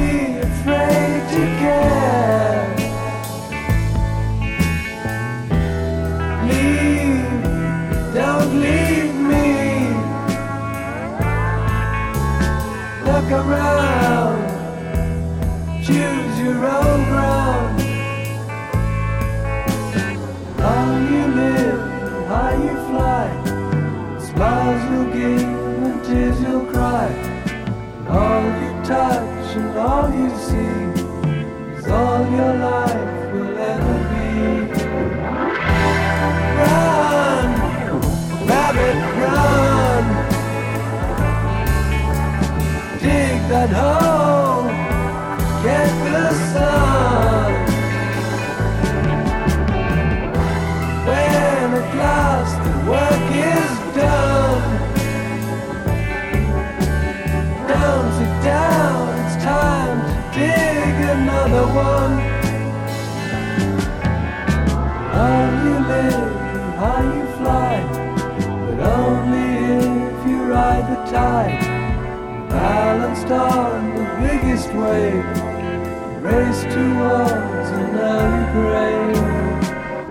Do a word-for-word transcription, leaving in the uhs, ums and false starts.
be afraid to care. Leave, don't leave me. Look around, choose your own ground. How you live, how you fly, smiles you'll give and tears you'll cry. All you touch and all you see is all your life will ever be. Run, rabbit, run. Dig that hole, get the sun. When at last the work is done, down to down, it's time to dig another one. How you live and how you fly, but only if you ride the tide. Balanced on the biggest wave, race towards an early grave.